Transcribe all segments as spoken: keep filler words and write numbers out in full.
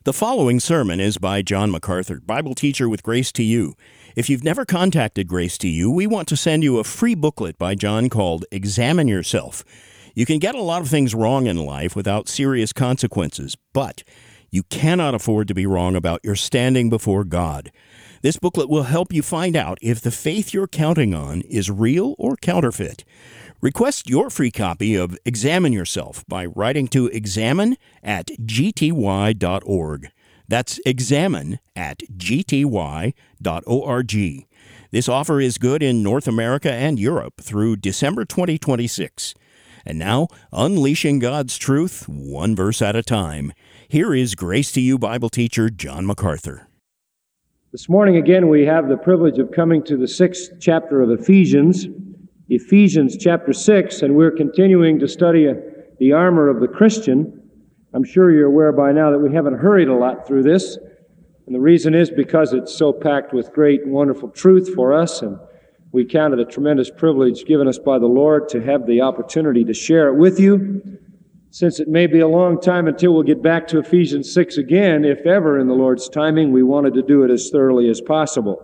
The following sermon is by John MacArthur, Bible teacher with Grace to You. If you've never contacted Grace to You, we want to send you a free booklet by John called Examine Yourself. You can get a lot of things wrong in life without serious consequences, but you cannot afford to be wrong about your standing before God. This booklet will help you find out if the faith you're counting on is real or counterfeit. Request your free copy of Examine Yourself by writing to examine at g t y dot org. That's examine at g t y dot org. This offer is good in North America and Europe through December twenty twenty-six. And now, unleashing God's truth, one verse at a time. Here is Grace to You Bible teacher John MacArthur. This morning again we have the privilege of coming to the sixth chapter of Ephesians, Ephesians chapter six, and we're continuing to study the armor of the Christian. I'm sure you're aware by now that we haven't hurried a lot through this, and the reason is because it's so packed with great and wonderful truth for us, and we count it a tremendous privilege given us by the Lord to have the opportunity to share it with you. Since it may be a long time until we'll get back to Ephesians six again, if ever in the Lord's timing, we wanted to do it as thoroughly as possible.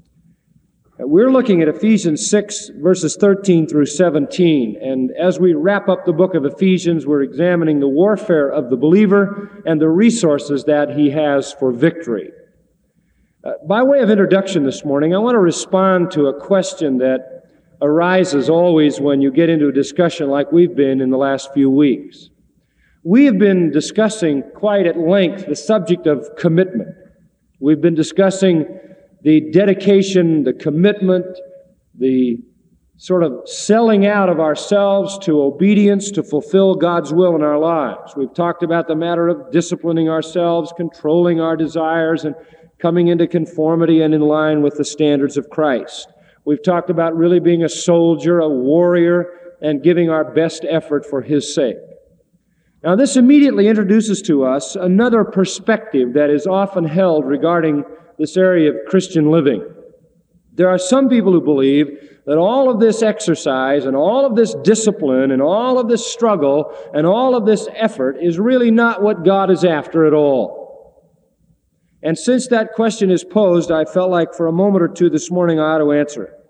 We're looking at Ephesians six, verses thirteen through seventeen, and as we wrap up the book of Ephesians, we're examining the warfare of the believer and the resources that he has for victory. Uh, by way of introduction this morning, I want to respond to a question that arises always when you get into a discussion like we've been in the last few weeks. We have been discussing quite at length the subject of commitment. We've been discussing the dedication, the commitment, the sort of selling out of ourselves to obedience to fulfill God's will in our lives. We've talked about the matter of disciplining ourselves, controlling our desires, and coming into conformity and in line with the standards of Christ. We've talked about really being a soldier, a warrior, and giving our best effort for His sake. Now, this immediately introduces to us another perspective that is often held regarding this area of Christian living. There are some people who believe that all of this exercise and all of this discipline and all of this struggle and all of this effort is really not what God is after at all. And since that question is posed, I felt like for a moment or two this morning I ought to answer it.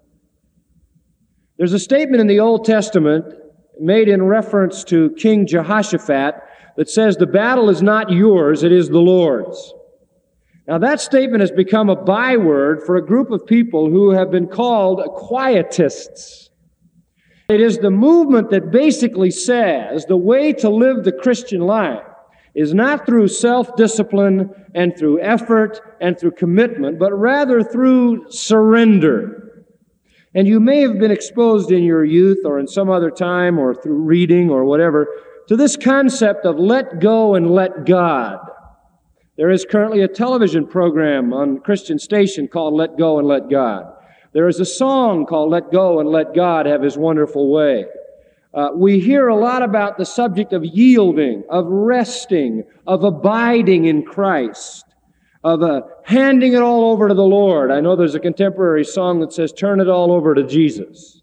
There's a statement in the Old Testament made in reference to King Jehoshaphat that says, "The battle is not yours, it is the Lord's." Now that statement has become a byword for a group of people who have been called quietists. It is the movement that basically says the way to live the Christian life is not through self-discipline and through effort and through commitment, but rather through surrender. And you may have been exposed in your youth or in some other time or through reading or whatever to this concept of let go and let God. There is currently a television program on a Christian station called Let Go and Let God. There is a song called Let Go and Let God Have His Wonderful Way. Uh, we hear a lot about the subject of yielding, of resting, of abiding in Christ, of uh, handing it all over to the Lord. I know there's a contemporary song that says, turn it all over to Jesus.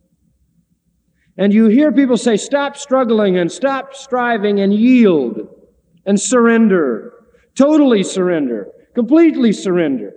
And you hear people say, stop struggling and stop striving and yield and surrender. Totally surrender. Completely surrender.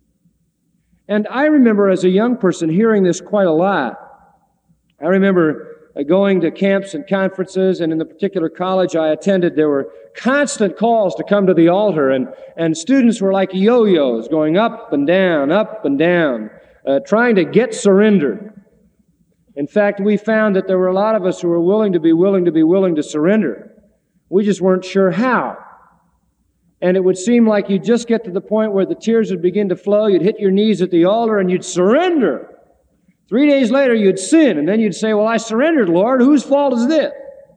And I remember as a young person hearing this quite a lot. I remember uh, going to camps and conferences, and in the particular college I attended, there were constant calls to come to the altar, and, and students were like yo-yos, going up and down, up and down, uh, trying to get surrendered. In fact, we found that there were a lot of us who were willing to be willing to be willing to surrender. We just weren't sure how. And it would seem like you'd just get to the point where the tears would begin to flow, you'd hit your knees at the altar, and you'd surrender. Three days later, you'd sin, and then you'd say, well, I surrendered, Lord. Whose fault is this?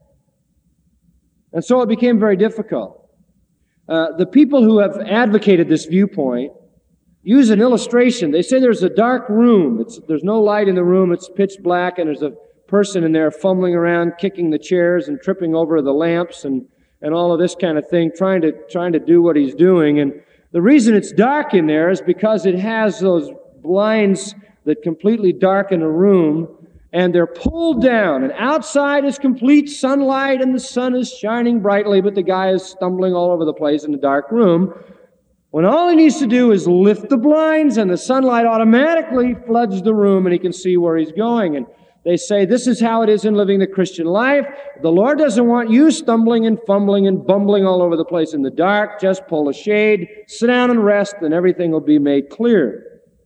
And so it became very difficult. Uh, the people who have advocated this viewpoint use an illustration. They say there's a dark room. It's, there's no light in the room. It's pitch black, and there's a person in there fumbling around, kicking the chairs and tripping over the lamps and and all of this kind of thing, trying to trying to do what he's doing. And the reason it's dark in there is because it has those blinds that completely darken a room, and they're pulled down, and outside is complete sunlight, and the sun is shining brightly, but the guy is stumbling all over the place in the dark room. when all he needs to do is lift the blinds and the sunlight automatically floods the room and he can see where he's going. And they say this is how it is in living the Christian life. The Lord doesn't want you stumbling and fumbling and bumbling all over the place in the dark. Just pull a shade, sit down and rest, and everything will be made clear.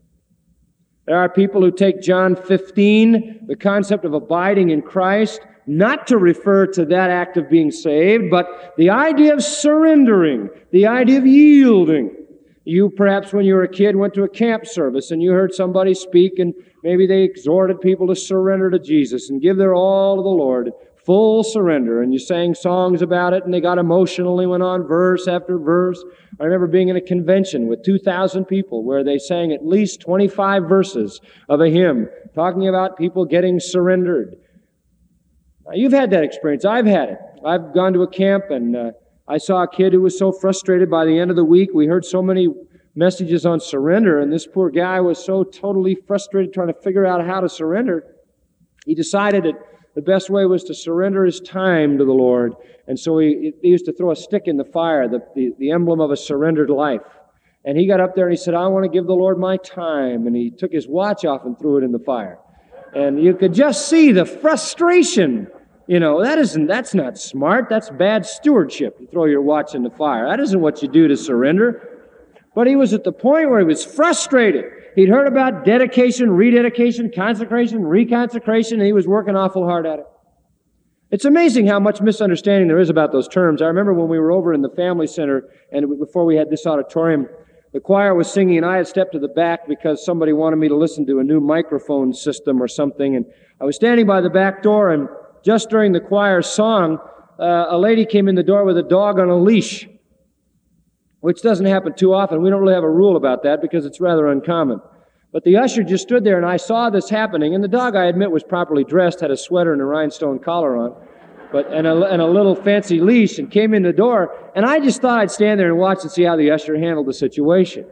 There are people who take John fifteen, the concept of abiding in Christ, not to refer to that act of being saved, but the idea of surrendering, the idea of yielding. You perhaps when you were a kid went to a camp service and you heard somebody speak and maybe they exhorted people to surrender to Jesus and give their all to the Lord, full surrender, and you sang songs about it and they got emotional and went on verse after verse. I remember being in a convention with two thousand people where they sang at least twenty-five verses of a hymn talking about people getting surrendered. Now, you've had that experience. I've had it. I've gone to a camp and uh, I saw a kid who was so frustrated by the end of the week. We heard so many messages on surrender, and this poor guy was so totally frustrated trying to figure out how to surrender. He decided that the best way was to surrender his time to the Lord. And so he, he used to throw a stick in the fire, the, the, the emblem of a surrendered life. And he got up there and he said, I want to give the Lord my time. And he took his watch off and threw it in the fire. And you could just see the frustration. You know, that isn't, that's not smart. That's bad stewardship. You throw your watch in the fire. That isn't what you do to surrender. But he was at the point where he was frustrated. He'd heard about dedication, rededication, consecration, reconsecration, and he was working awful hard at it. It's amazing how much misunderstanding there is about those terms. I remember when we were over in the Family Center, and before we had this auditorium, the choir was singing, and I had stepped to the back because somebody wanted me to listen to a new microphone system or something. And I was standing by the back door, and just during the choir's song, uh, a lady came in the door with a dog on a leash, which doesn't happen too often. We don't really have a rule about that because it's rather uncommon. But the usher just stood there, and I saw this happening. And the dog, I admit, was properly dressed, had a sweater and a rhinestone collar on, but and a, and a little fancy leash, and came in the door. And I just thought I'd stand there and watch and see how the usher handled the situation.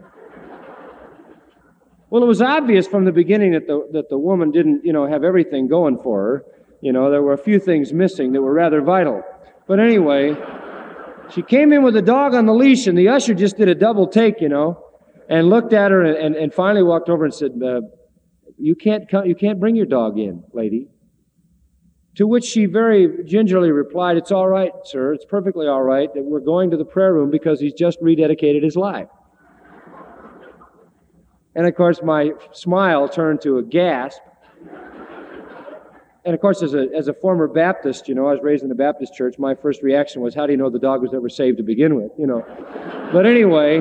Well, it was obvious from the beginning that the that the woman didn't, you know, have everything going for her. You know, there were a few things missing that were rather vital. But anyway, she came in with a dog on the leash, and the usher just did a double take, you know, and looked at her and, and, and finally walked over and said, uh, you can't come, you can't bring your dog in, lady. To which she very gingerly replied, it's all right, sir, it's perfectly all right that we're going to the prayer room because he's just rededicated his life. And of course, my smile turned to a gasp. And of course, as a as a former Baptist, you know, I was raised in the Baptist church, my first reaction was, how do you know the dog was ever saved to begin with, you know? But anyway,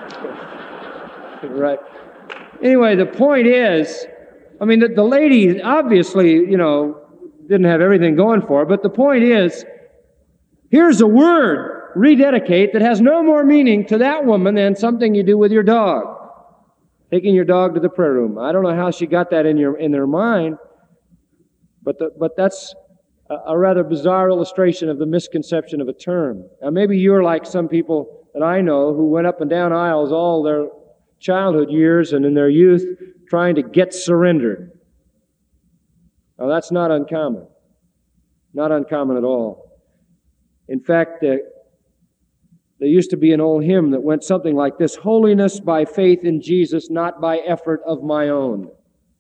right. Anyway, the point is, I mean, the, the lady obviously, you know, didn't have everything going for her, but the point is, here's a word, rededicate, that has no more meaning to that woman than something you do with your dog. Taking your dog to the prayer room. I don't know how she got that in your in their mind, but the, but that's a, a rather bizarre illustration of the misconception of a term. Now, maybe you're like some people that I know who went up and down aisles all their childhood years and in their youth trying to get surrendered. Now, that's not uncommon. Not uncommon at all. In fact, uh, there used to be an old hymn that went something like this: holiness by faith in Jesus, not by effort of my own.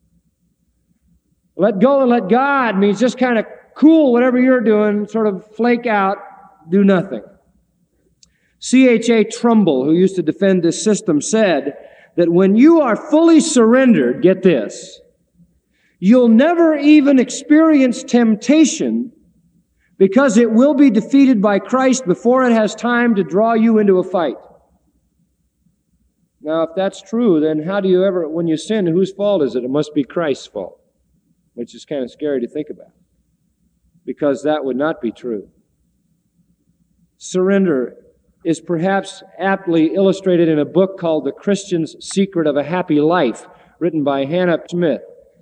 Let go and let God means just kind of cool whatever you're doing, sort of flake out, do nothing. C H A Trumbull, who used to defend this system, said that when you are fully surrendered, get this, you'll never even experience temptation because it will be defeated by Christ before it has time to draw you into a fight. Now, if that's true, then how do you ever, when you sin, whose fault is it? It must be Christ's fault, which is kind of scary to think about, because that would not be true. Surrender is perhaps aptly illustrated in a book called The Christian's Secret of a Happy Life, written by Hannah Smith.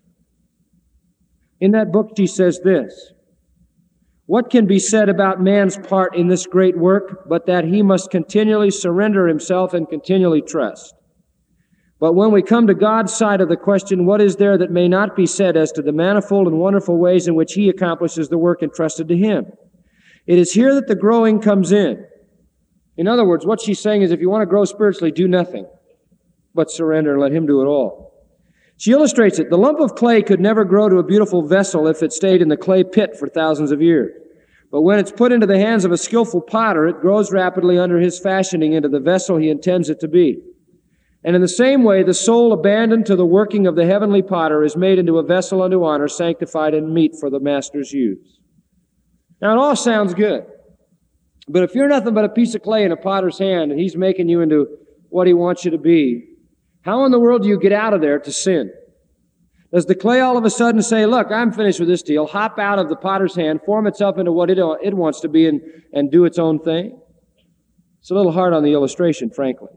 In that book, she says this: what can be said about man's part in this great work but that he must continually surrender himself and continually trust? But when we come to God's side of the question, what is there that may not be said as to the manifold and wonderful ways in which he accomplishes the work entrusted to him? It is here that the growing comes in. In other words, what she's saying is if you want to grow spiritually, do nothing but surrender and let Him do it all. She illustrates it. The lump of clay could never grow to a beautiful vessel if it stayed in the clay pit for thousands of years. But when it's put into the hands of a skillful potter, it grows rapidly under his fashioning into the vessel he intends it to be. And in the same way, the soul abandoned to the working of the heavenly potter is made into a vessel unto honor, sanctified and meet for the master's use. Now, it all sounds good. But if you're nothing but a piece of clay in a potter's hand and he's making you into what he wants you to be, how in the world do you get out of there to sin? Does the clay all of a sudden say, look, I'm finished with this deal, hop out of the potter's hand, form itself into what it, it wants to be and, and do its own thing? It's a little hard on the illustration, frankly.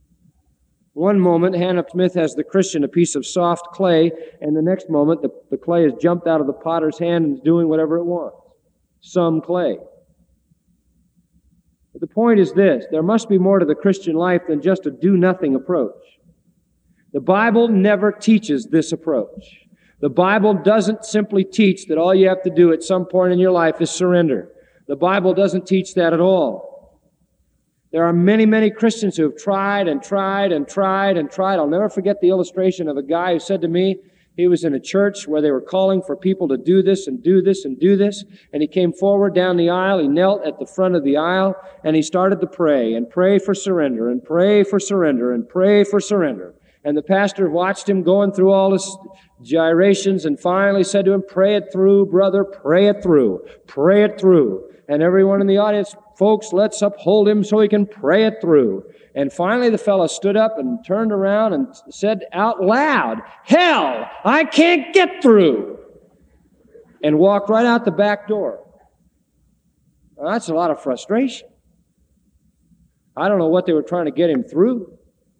One moment, Hannah Smith has the Christian a piece of soft clay, and the next moment, the, the clay has jumped out of the potter's hand and is doing whatever it wants. Some clay. But the point is this: there must be more to the Christian life than just a do-nothing approach. The Bible never teaches this approach. The Bible doesn't simply teach that all you have to do at some point in your life is surrender. The Bible doesn't teach that at all. There are many, many Christians who have tried and tried and tried and tried. I'll never forget the illustration of a guy who said to me, he was in a church where they were calling for people to do this and do this and do this. And he came forward down the aisle. He knelt at the front of the aisle and he started to pray and pray for surrender and pray for surrender and pray for surrender. And the pastor watched him going through all his gyrations and finally said to him, pray it through, brother, pray it through, pray it through. And everyone in the audience, folks, let's uphold him so he can pray it through. And finally the fellow stood up and turned around and said out loud, hell, I can't get through. And walked right out the back door. Now, that's a lot of frustration. I don't know what they were trying to get him through.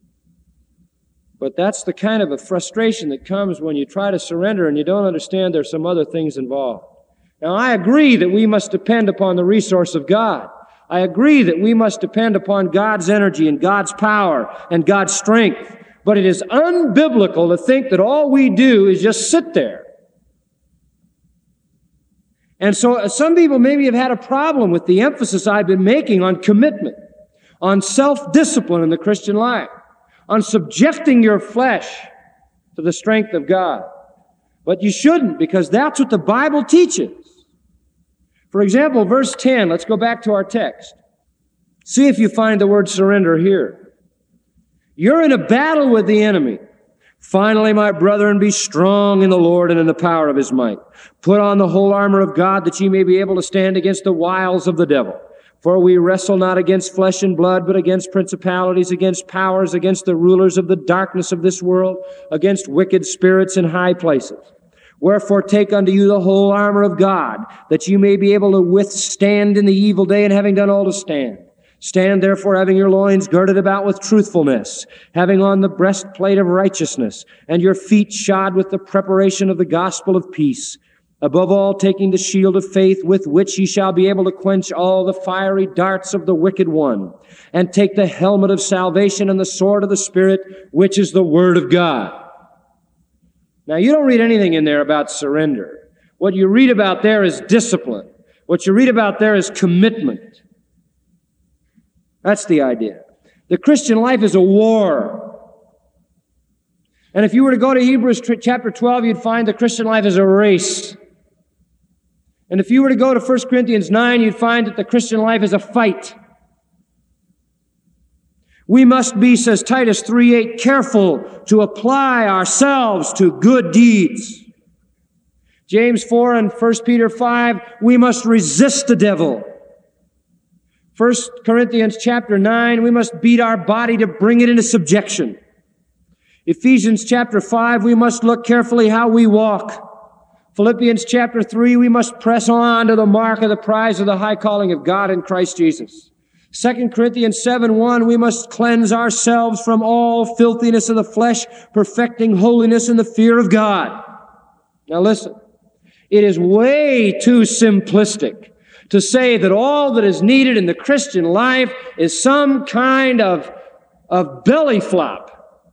But that's the kind of a frustration that comes when you try to surrender and you don't understand there's some other things involved. Now, I agree that we must depend upon the resource of God. I agree that we must depend upon God's energy and God's power and God's strength. But it is unbiblical to think that all we do is just sit there. And so some people maybe have had a problem with the emphasis I've been making on commitment, on self-discipline in the Christian life, on subjecting your flesh to the strength of God. But you shouldn't, because that's what the Bible teaches. For example, verse ten, let's go back to our text. See if you find the word surrender here. You're in a battle with the enemy. Finally, my brethren, be strong in the Lord and in the power of His might. Put on the whole armor of God that ye may be able to stand against the wiles of the devil. For we wrestle not against flesh and blood, but against principalities, against powers, against the rulers of the darkness of this world, against wicked spirits in high places. Wherefore take unto you the whole armor of God, that you may be able to withstand in the evil day, and having done all to stand. Stand therefore, having your loins girded about with truthfulness, having on the breastplate of righteousness, and your feet shod with the preparation of the gospel of peace. Above all, taking the shield of faith, with which ye shall be able to quench all the fiery darts of the wicked one. And take the helmet of salvation and the sword of the Spirit, which is the Word of God. Now, you don't read anything in there about surrender. What you read about there is discipline. What you read about there is commitment. That's the idea. The Christian life is a war. And if you were to go to Hebrews chapter twelve, you'd find the Christian life is a race. And if you were to go to First Corinthians nine, you'd find that the Christian life is a fight. We must be, says Titus three eight, careful to apply ourselves to good deeds. James four and First Peter five, we must resist the devil. First Corinthians chapter nine, we must beat our body to bring it into subjection. Ephesians chapter five, we must look carefully how we walk. Philippians chapter three, we must press on to the mark of the prize of the high calling of God in Christ Jesus. Second Corinthians seven one, we must cleanse ourselves from all filthiness of the flesh, perfecting holiness in the fear of God. Now listen, it is way too simplistic to say that all that is needed in the Christian life is some kind of, of belly flop.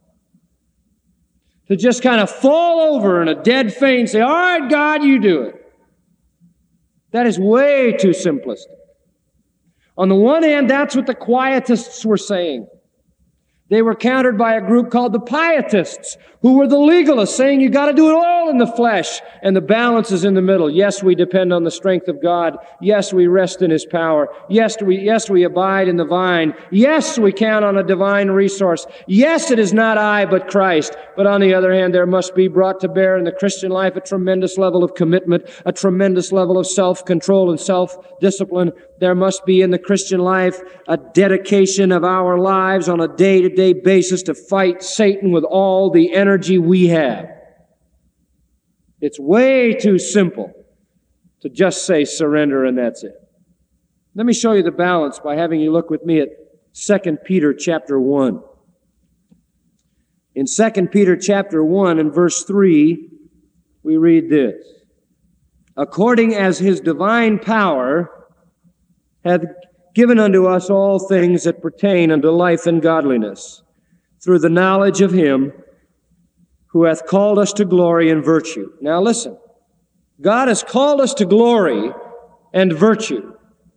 To just kind of fall over in a dead faint and say, all right, God, you do it. That is way too simplistic. On the one hand, that's what the Quietists were saying. They were countered by a group called the Pietists, who were the legalists, saying you got to do it all in the flesh. And the balance is in the middle. Yes, we depend on the strength of God. Yes, we rest in His power. Yes, we, yes, we abide in the vine. Yes, we count on a divine resource. Yes, it is not I, but Christ. But on the other hand, there must be brought to bear in the Christian life a tremendous level of commitment, a tremendous level of self-control and self-discipline. There must be in the Christian life a dedication of our lives on a day-to-day basis to fight Satan with all the energy we have. It's way too simple to just say surrender and that's it. Let me show you the balance by having you look with me at Second Peter chapter one. In Second Peter chapter one and verse three, we read this. According as His divine power hath given unto us all things that pertain unto life and godliness, through the knowledge of Him who hath called us to glory and virtue. Now listen, God has called us to glory and virtue.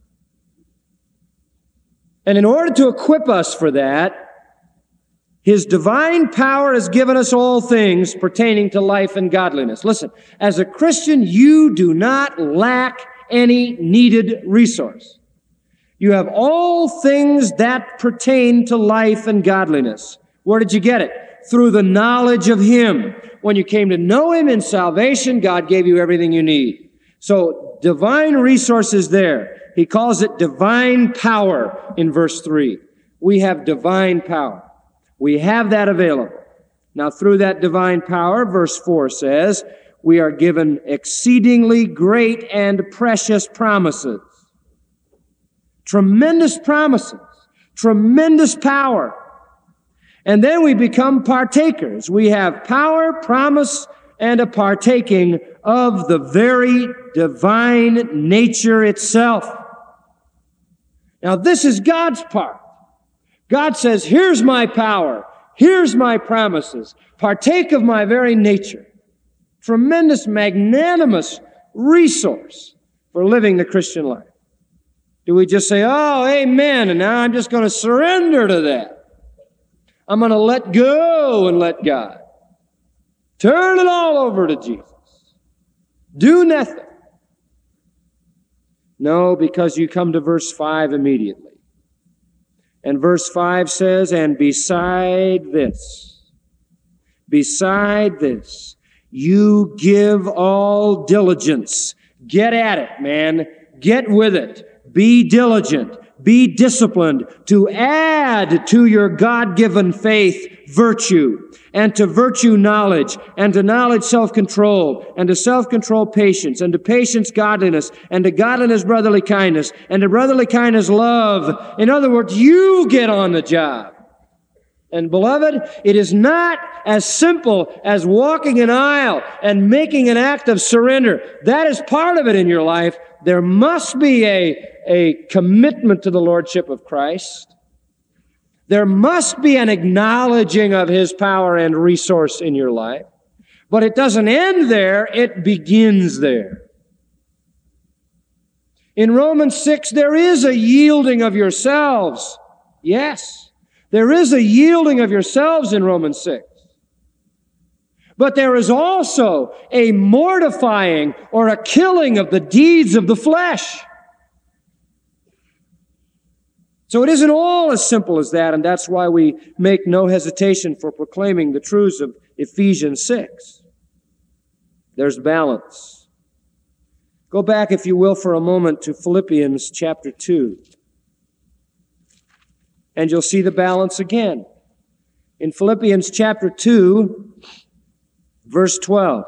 And in order to equip us for that, His divine power has given us all things pertaining to life and godliness. Listen, as a Christian, you do not lack any needed resource. You have all things that pertain to life and godliness. Where did you get it? Through the knowledge of Him. When you came to know Him in salvation, God gave you everything you need. So, divine resources there. He calls it divine power in verse three. We have divine power. We have that available. Now, through that divine power, verse four says, we are given exceedingly great and precious promises. Tremendous promises. Tremendous power. And then we become partakers. We have power, promise, and a partaking of the very divine nature itself. Now, this is God's part. God says, here's my power. Here's my promises. Partake of my very nature. Tremendous, magnanimous resource for living the Christian life. Do we just say, oh, amen, and now I'm just going to surrender to that? I'm going to let go and let God. Turn it all over to Jesus. Do nothing. No, because you come to verse five immediately. And verse five says, and beside this, beside this, you give all diligence. Get at it, man. Get with it. Be diligent. Be disciplined to add to your God-given faith virtue, and to virtue knowledge, and to knowledge self-control, and to self-control patience, and to patience godliness, and to godliness brotherly kindness, and to brotherly kindness love. In other words, you get on the job. And beloved, it is not as simple as walking an aisle and making an act of surrender. That is part of it in your life. There must be a, a commitment to the Lordship of Christ. There must be an acknowledging of His power and resource in your life. But it doesn't end there, it begins there. In Romans six, there is a yielding of yourselves. Yes. There is a yielding of yourselves in Romans six. But there is also a mortifying or a killing of the deeds of the flesh. So it isn't all as simple as that, and that's why we make no hesitation for proclaiming the truths of Ephesians six. There's balance. Go back, if you will, for a moment to Philippians chapter two. And you'll see the balance again. In Philippians chapter two, verse twelve.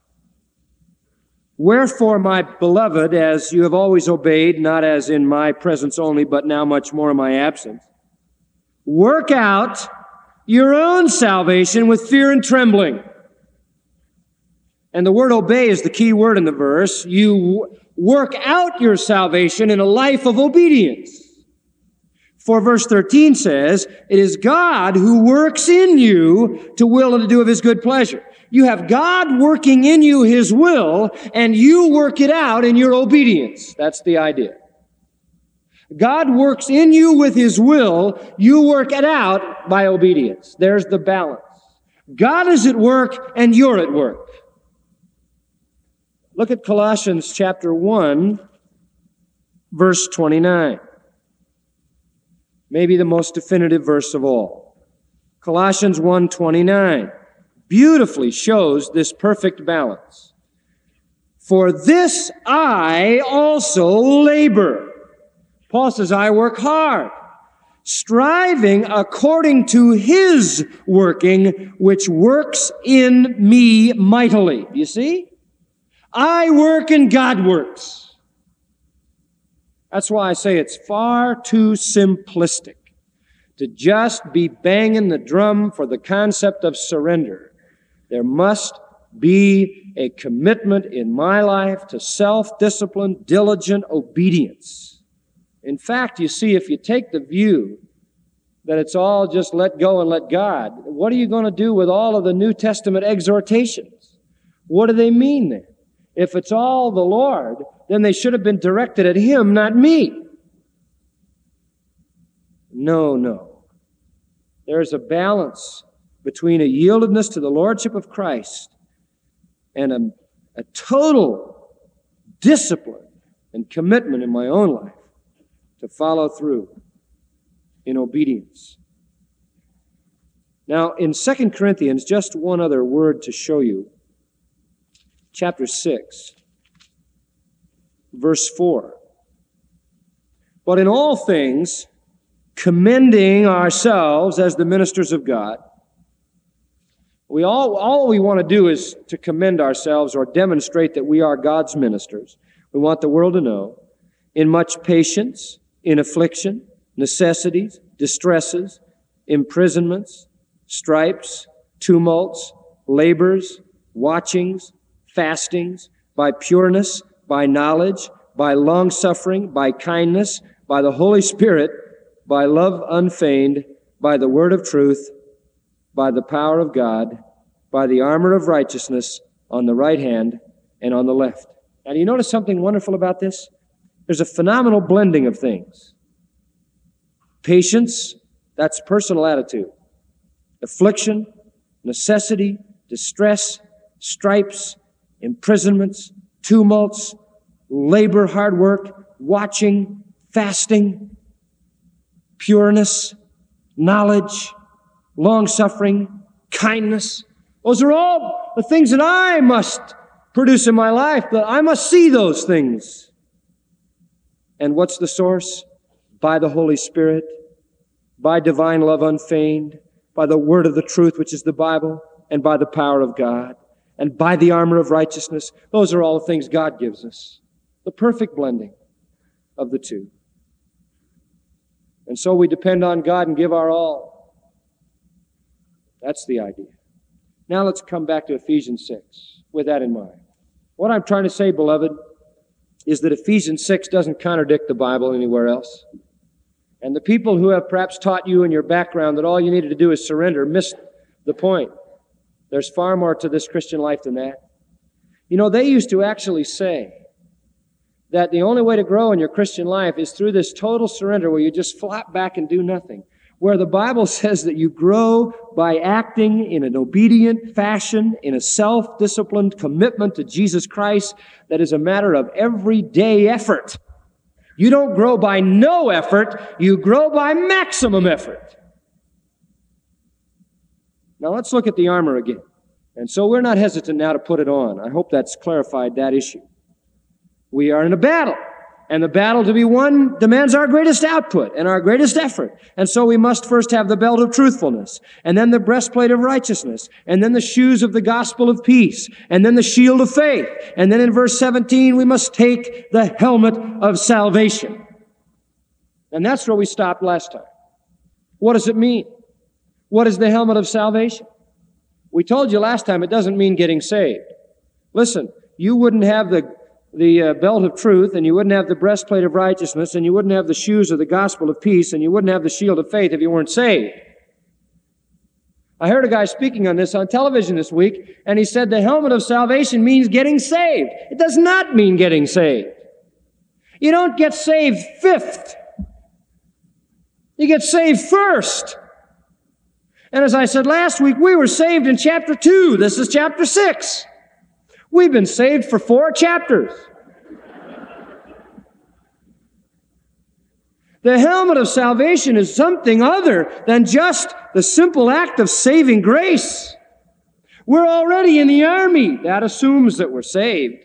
Wherefore, my beloved, as you have always obeyed, not as in my presence only, but now much more in my absence, work out your own salvation with fear and trembling. And the word obey is the key word in the verse. You work out your salvation in a life of obedience. For verse thirteen says, it is God who works in you to will and to do of His good pleasure. You have God working in you His will, and you work it out in your obedience. That's the idea. God works in you with His will. You work it out by obedience. There's the balance. God is at work and you're at work. Look at Colossians chapter one, verse twenty-nine. Maybe the most definitive verse of all. Colossians one twenty-nine beautifully shows this perfect balance. For this I also labor. Paul says, I work hard, striving according to His working, which works in me mightily. You see? I work and God works. That's why I say it's far too simplistic to just be banging the drum for the concept of surrender. There must be a commitment in my life to self-discipline, diligent obedience. In fact, you see, if you take the view that it's all just let go and let God, what are you going to do with all of the New Testament exhortations? What do they mean then? If it's all the Lord, then they should have been directed at Him, not me. No, no. There's a balance between a yieldedness to the Lordship of Christ and a, a total discipline and commitment in my own life to follow through in obedience. Now, in Second Corinthians, just one other word to show you. Chapter six, verse four. But in all things, commending ourselves as the ministers of God. We all, all we want to do is to commend ourselves or demonstrate that we are God's ministers. We want the world to know. In much patience, in affliction, necessities, distresses, imprisonments, stripes, tumults, labors, watchings, fastings, by pureness, by knowledge, by long-suffering, by kindness, by the Holy Spirit, by love unfeigned, by the word of truth, by the power of God, by the armor of righteousness on the right hand and on the left. Now, do you notice something wonderful about this? There's a phenomenal blending of things. Patience, that's personal attitude. Affliction, necessity, distress, stripes, imprisonments, tumults, labor, hard work, watching, fasting, pureness, knowledge, long-suffering, kindness. Those are all the things that I must produce in my life, but I must see those things. And what's the source? By the Holy Spirit, by divine love unfeigned, by the word of the truth, which is the Bible, and by the power of God, and by the armor of righteousness. Those are all the things God gives us. The perfect blending of the two. And so we depend on God and give our all. That's the idea. Now let's come back to Ephesians six with that in mind. What I'm trying to say, beloved, is that Ephesians six doesn't contradict the Bible anywhere else. And the people who have perhaps taught you in your background that all you needed to do is surrender missed the point. There's far more to this Christian life than that. You know, they used to actually say that the only way to grow in your Christian life is through this total surrender where you just flop back and do nothing. Where the Bible says that you grow by acting in an obedient fashion, in a self-disciplined commitment to Jesus Christ that is a matter of everyday effort. You don't grow by no effort, you grow by maximum effort. Now let's look at the armor again. And so we're not hesitant now to put it on. I hope that's clarified that issue. We are in a battle. And the battle to be won demands our greatest output and our greatest effort. And so we must first have the belt of truthfulness, and then the breastplate of righteousness, and then the shoes of the gospel of peace, and then the shield of faith. And then in verse seventeen, we must take the helmet of salvation. And that's where we stopped last time. What does it mean? What is the helmet of salvation? We told you last time it doesn't mean getting saved. Listen, you wouldn't have the the uh, belt of truth, and you wouldn't have the breastplate of righteousness, and you wouldn't have the shoes of the gospel of peace, and you wouldn't have the shield of faith if you weren't saved. I heard a guy speaking on this on television this week, and he said the helmet of salvation means getting saved. It does not mean getting saved. You don't get saved fifth. You get saved first. And as I said last week, we were saved in chapter two. This is chapter six. We've been saved for four chapters. The helmet of salvation is something other than just the simple act of saving grace. We're already in the army. That assumes that we're saved.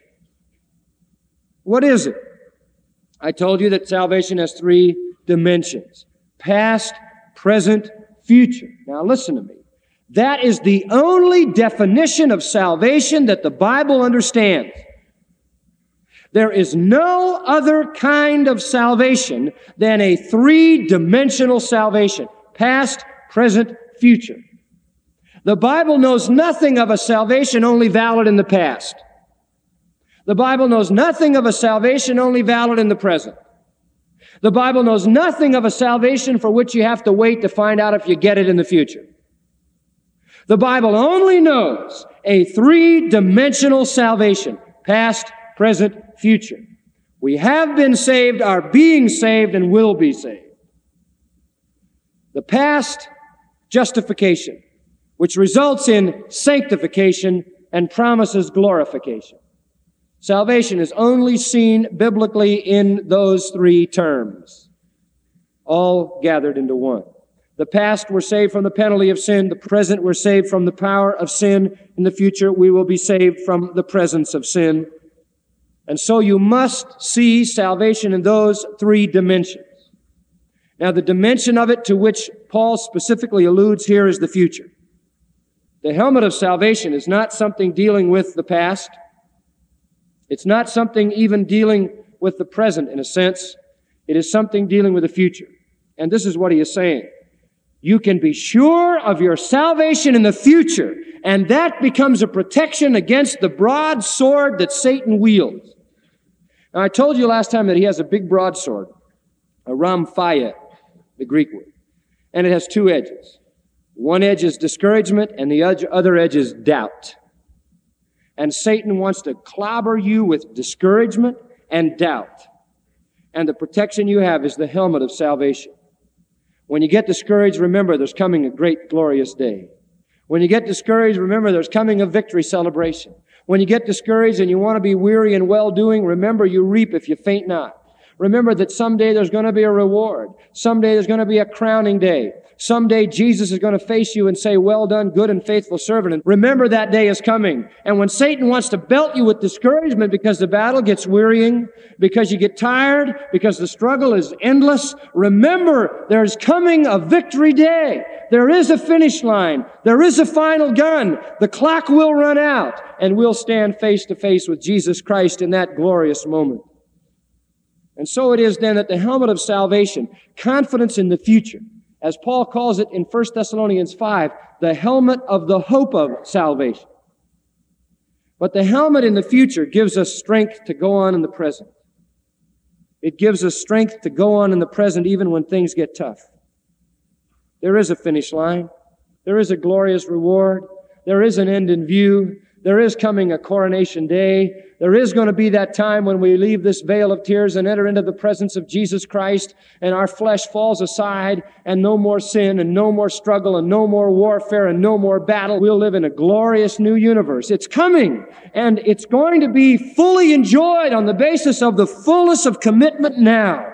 What is it? I told you that salvation has three dimensions: past, present, future. Now listen to me. That is the only definition of salvation that the Bible understands. There is no other kind of salvation than a three-dimensional salvation: past, present, future. The Bible knows nothing of a salvation only valid in the past. The Bible knows nothing of a salvation only valid in the present. The Bible knows nothing of a salvation for which you have to wait to find out if you get it in the future. The Bible only knows a three-dimensional salvation: past, present, future. We have been saved, are being saved, and will be saved. The past, justification, which results in sanctification and promises glorification. Salvation is only seen biblically in those three terms, all gathered into one. The past, we're saved from the penalty of sin. The present, we're saved from the power of sin. In the future, we will be saved from the presence of sin. And so you must see salvation in those three dimensions. Now, the dimension of it to which Paul specifically alludes here is the future. The helmet of salvation is not something dealing with the past. It's not something even dealing with the present in a sense. It is something dealing with the future. And this is what he is saying. You can be sure of your salvation in the future, and that becomes a protection against the broadsword that Satan wields. Now, I told you last time that he has a big broadsword, a rhamphia, the Greek word, and it has two edges. One edge is discouragement, and the other edge is doubt. And Satan wants to clobber you with discouragement and doubt. And the protection you have is the helmet of salvation. When you get discouraged, remember there's coming a great, glorious day. When you get discouraged, remember there's coming a victory celebration. When you get discouraged and you want to be weary in well-doing, remember you reap if you faint not. Remember that someday there's going to be a reward. Someday there's going to be a crowning day. Someday Jesus is going to face you and say, "Well done, good and faithful servant." And remember that day is coming. And when Satan wants to belt you with discouragement because the battle gets wearying, because you get tired, because the struggle is endless, remember there's coming a victory day. There is a finish line. There is a final gun. The clock will run out, and we'll stand face to face with Jesus Christ in that glorious moment. And so it is then that the helmet of salvation, confidence in the future, as Paul calls it in First Thessalonians five, the helmet of the hope of salvation. But the helmet in the future gives us strength to go on in the present. It gives us strength to go on in the present even when things get tough. There is a finish line. There is a glorious reward. There is an end in view. There is coming a coronation day. There is going to be that time when we leave this vale of tears and enter into the presence of Jesus Christ, and our flesh falls aside, and no more sin, and no more struggle, and no more warfare, and no more battle. We'll live in a glorious new universe. It's coming, and it's going to be fully enjoyed on the basis of the fullness of commitment now.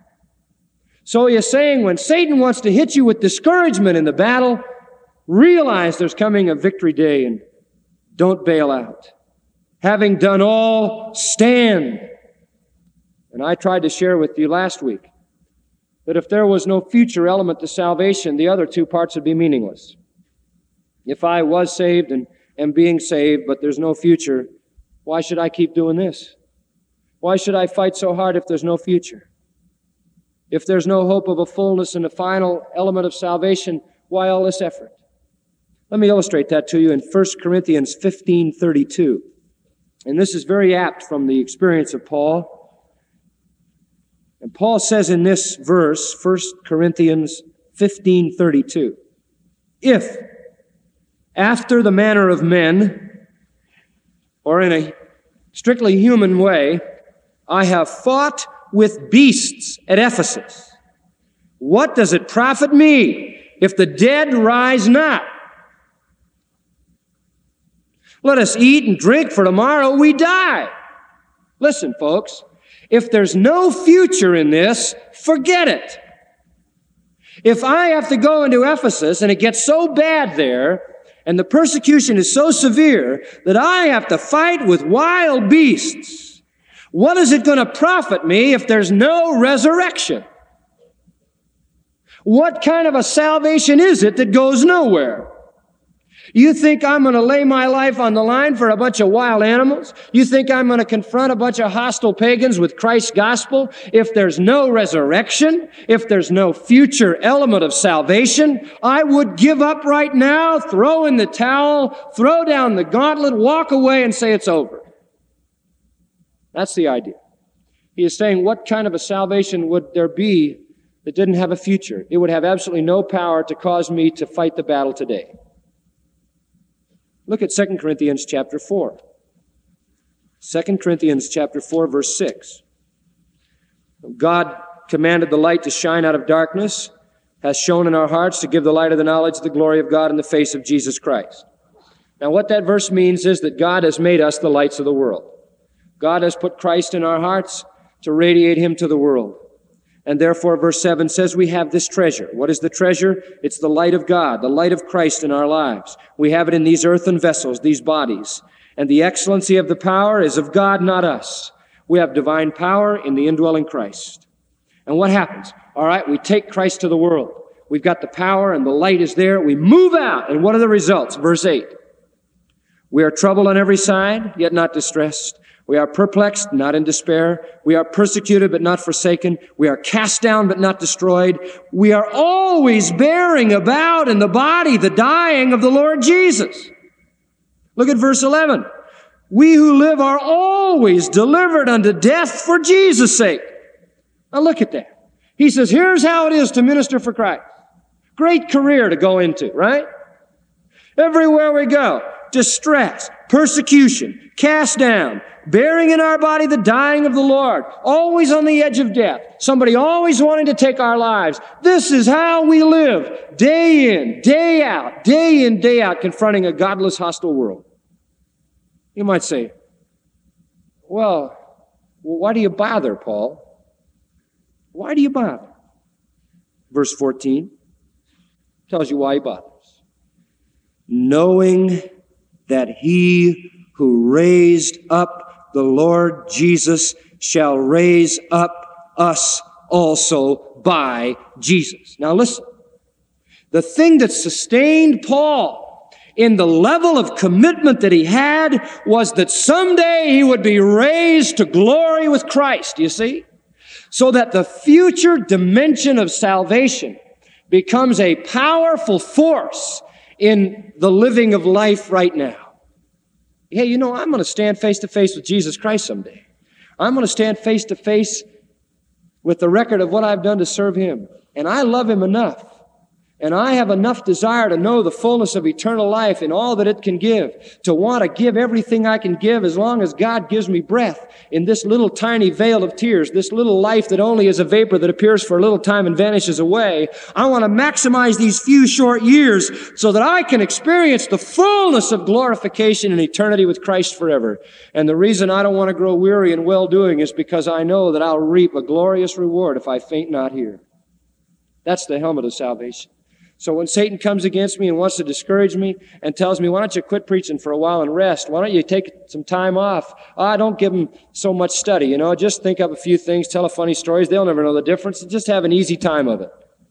So he is saying, when Satan wants to hit you with discouragement in the battle, realize there's coming a victory day, and don't bail out. Having done all, stand. And I tried to share with you last week that if there was no future element to salvation, the other two parts would be meaningless. If I was saved and am being saved, but there's no future, why should I keep doing this? Why should I fight so hard if there's no future? If there's no hope of a fullness and a final element of salvation, why all this effort? Let me illustrate that to you in First Corinthians fifteen thirty-two. And this is very apt from the experience of Paul. And Paul says in this verse, First Corinthians fifteen thirty-two, if, after the manner of men, or in a strictly human way, I have fought with beasts at Ephesus, What does it profit me if the dead rise not? Let us eat and drink, for tomorrow we die. Listen, folks, if there's no future in this, forget it. If I have to go into Ephesus and it gets so bad there, and the persecution is so severe that I have to fight with wild beasts, what is it going to profit me if there's no resurrection? What kind of a salvation is it that goes nowhere? You think I'm going to lay my life on the line for a bunch of wild animals? You think I'm going to confront a bunch of hostile pagans with Christ's gospel if there's no resurrection, if there's no future element of salvation? I would give up right now, throw in the towel, throw down the gauntlet, walk away and say it's over. That's the idea. He is saying, what kind of a salvation would there be that didn't have a future? It would have absolutely no power to cause me to fight the battle today. Look at Second Corinthians chapter four. Second Corinthians chapter four, verse six. God commanded the light to shine out of darkness, has shone in our hearts to give the light of the knowledge of the glory of God in the face of Jesus Christ. Now what that verse means is that God has made us the lights of the world. God has put Christ in our hearts to radiate Him to the world. And therefore, verse seven says we have this treasure. What is the treasure? It's the light of God, the light of Christ in our lives. We have it in these earthen vessels, these bodies. And the excellency of the power is of God, not us. We have divine power in the indwelling Christ. And what happens? All right, we take Christ to the world. We've got the power and the light is there. We move out. And what are the results? Verse eight. We are troubled on every side, yet not distressed. We are perplexed, not in despair. We are persecuted, but not forsaken. We are cast down, but not destroyed. We are always bearing about in the body the dying of the Lord Jesus. Look at verse eleven. We who live are always delivered unto death for Jesus' sake. Now look at that. He says, here's how it is to minister for Christ. Great career to go into, right? Everywhere we go, distress, persecution, cast down, bearing in our body the dying of the Lord, always on the edge of death, somebody always wanting to take our lives. This is how we live, day in, day out, day in, day out, confronting a godless, hostile world. You might say, well, why do you bother, Paul? Why do you bother? Verse fourteen tells you why he bothers. Knowing that he who raised up the Lord Jesus shall raise up us also by Jesus. Now listen, the thing that sustained Paul in the level of commitment that he had was that someday he would be raised to glory with Christ, you see? So that the future dimension of salvation becomes a powerful force in the living of life right now. Hey, you know, I'm going to stand face to face with Jesus Christ someday. I'm going to stand face to face with the record of what I've done to serve Him. And I love Him enough. And I have enough desire to know the fullness of eternal life and all that it can give, to want to give everything I can give as long as God gives me breath in this little tiny veil of tears, this little life that only is a vapor that appears for a little time and vanishes away. I want to maximize these few short years so that I can experience the fullness of glorification and eternity with Christ forever. And the reason I don't want to grow weary in well-doing is because I know that I'll reap a glorious reward if I faint not here. That's the helmet of salvation. So when Satan comes against me and wants to discourage me and tells me, why don't you quit preaching for a while and rest? Why don't you take some time off? Oh, don't give them so much study, you know. Just think up a few things, tell a funny stories. They'll never know the difference. Just have an easy time of it.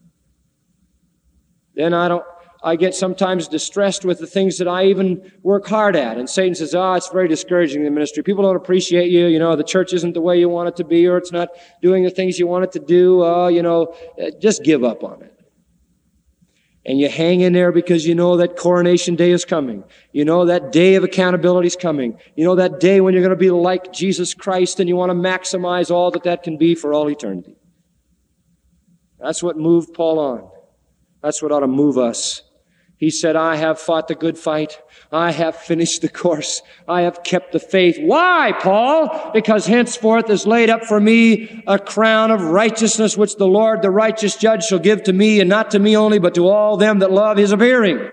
Then I don't, I get sometimes distressed with the things that I even work hard at. And Satan says, oh, it's very discouraging in the ministry. People don't appreciate you. You know, the church isn't the way you want it to be, or it's not doing the things you want it to do. Oh, you know, just give up on it. And you hang in there because you know that coronation day is coming. You know that day of accountability is coming. You know that day when you're going to be like Jesus Christ, and you want to maximize all that that can be for all eternity. That's what moved Paul on. That's what ought to move us. He He said, I have fought the good fight. I have finished the course. I have kept the faith. Why, Paul? Because henceforth is laid up for me a crown of righteousness, which the Lord, the righteous judge, shall give to me, and not to me only, but to all them that love his appearing.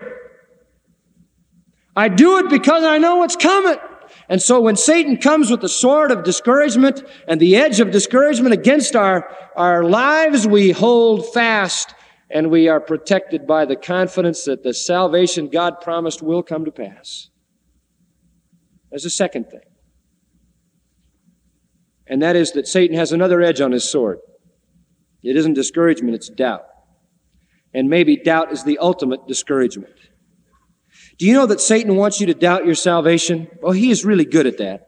I do it because I know what's coming. And so when Satan comes with the sword of discouragement and the edge of discouragement against our, our lives, we hold fast and we are protected by the confidence that the salvation God promised will come to pass. There's a second thing. And that is that Satan has another edge on his sword. It isn't discouragement, it's doubt. And maybe doubt is the ultimate discouragement. Do you know that Satan wants you to doubt your salvation? Well, he is really good at that.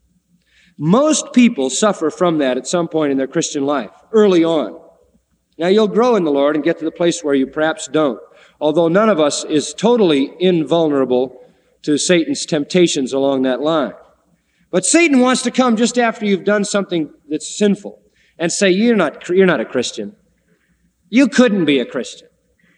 Most people suffer from that at some point in their Christian life, early on. Now, you'll grow in the Lord and get to the place where you perhaps don't, although none of us is totally invulnerable to Satan's temptations along that line. But Satan wants to come just after you've done something that's sinful and say, you're not, you're not a Christian. You couldn't be a Christian.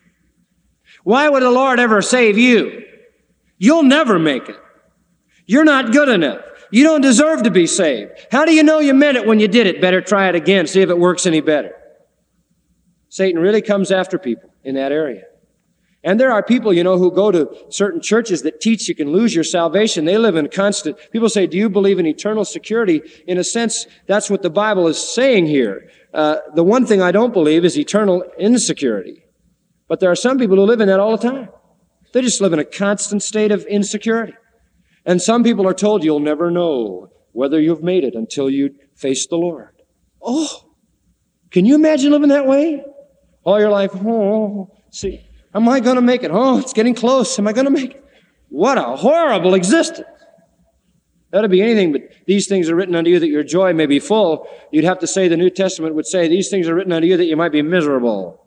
Why would the Lord ever save you? You'll never make it. You're not good enough. You don't deserve to be saved. How do you know you meant it when you did it? Better try it again, see if it works any better. Satan really comes after people in that area. And there are people, you know, who go to certain churches that teach you can lose your salvation. They live in constant, people say, do you believe in eternal security? In a sense, that's what the Bible is saying here. Uh, the one thing I don't believe is eternal insecurity. But there are some people who live in that all the time. They just live in a constant state of insecurity. And some people are told you'll never know whether you've made it until you face the Lord. Oh, can you imagine living that way? All your life, oh, see, am I going to make it? Oh, it's getting close. Am I going to make it? What a horrible existence. That'd be anything but these things are written unto you that your joy may be full. You'd have to say the New Testament would say these things are written unto you that you might be miserable.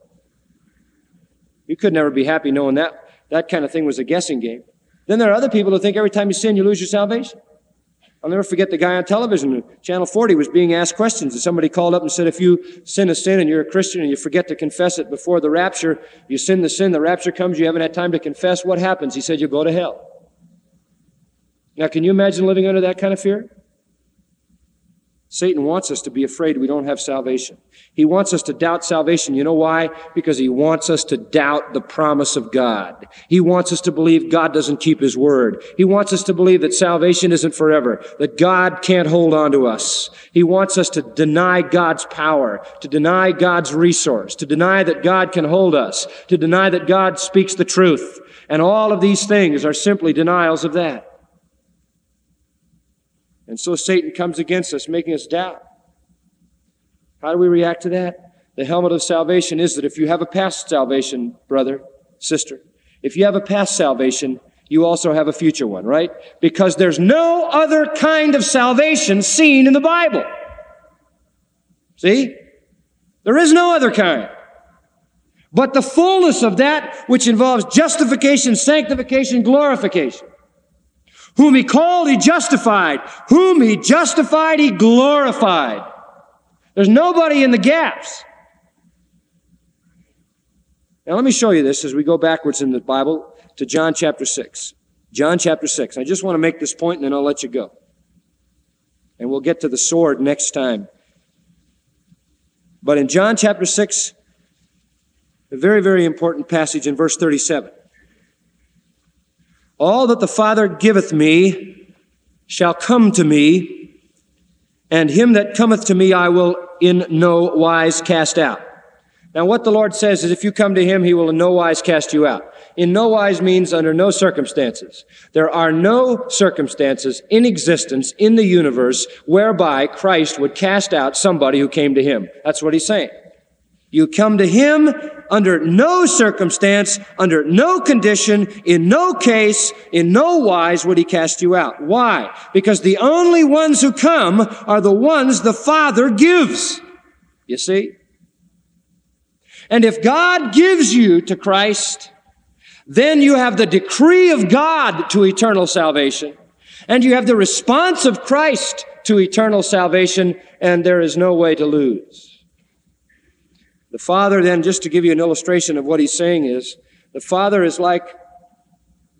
You could never be happy knowing that that kind of thing was a guessing game. Then there are other people who think every time you sin, you lose your salvation. I'll never forget the guy on television, Channel forty, was being asked questions. And somebody called up and said, if you sin a sin and you're a Christian and you forget to confess it before the rapture, you sin the sin, the rapture comes, you haven't had time to confess, what happens? He said, you go to hell. Now, can you imagine living under that kind of fear? Satan wants us to be afraid we don't have salvation. He wants us to doubt salvation. You know why? Because he wants us to doubt the promise of God. He wants us to believe God doesn't keep his word. He wants us to believe that salvation isn't forever, that God can't hold on to us. He wants us to deny God's power, to deny God's resource, to deny that God can hold us, to deny that God speaks the truth. And all of these things are simply denials of that. And so Satan comes against us, making us doubt. How do we react to that? The helmet of salvation is that if you have a past salvation, brother, sister, if you have a past salvation, you also have a future one, right? Because there's no other kind of salvation seen in the Bible. See? There is no other kind. But the fullness of that which involves justification, sanctification, glorification. Whom he called, he justified. Whom he justified, he glorified. There's nobody in the gaps. Now let me show you this as we go backwards in the Bible to John chapter six. John chapter six. I just want to make this point and then I'll let you go. And we'll get to the sword next time. But in John chapter six, a very, very important passage in verse thirty-seven. All that the Father giveth me shall come to me, and him that cometh to me I will in no wise cast out. Now what the Lord says is if you come to him, he will in no wise cast you out. In no wise means under no circumstances. There are no circumstances in existence in the universe whereby Christ would cast out somebody who came to him. That's what he's saying. You come to him under no circumstance, under no condition, in no case, in no wise would he cast you out. Why? Because the only ones who come are the ones the Father gives. You see? And if God gives you to Christ, then you have the decree of God to eternal salvation, and you have the response of Christ to eternal salvation, and there is no way to lose. The Father then, just to give you an illustration of what he's saying is, the Father is like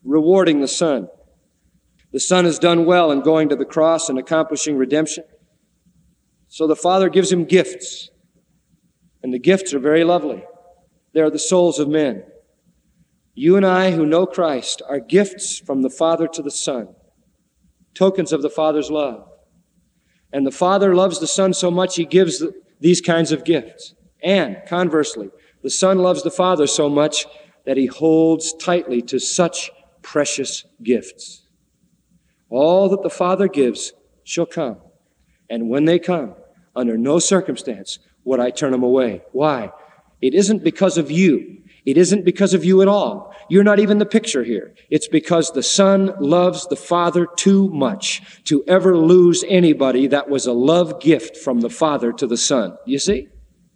rewarding the Son. The Son has done well in going to the cross and accomplishing redemption. So the Father gives him gifts. And the gifts are very lovely. They are the souls of men. You and I who know Christ are gifts from the Father to the Son, tokens of the Father's love. And the Father loves the Son so much he gives the, these kinds of gifts. And conversely, the Son loves the Father so much that he holds tightly to such precious gifts. All that the Father gives shall come. And when they come, under no circumstance would I turn them away. Why? It isn't because of you. It isn't because of you at all. You're not even the picture here. It's because the Son loves the Father too much to ever lose anybody that was a love gift from the Father to the Son. You see?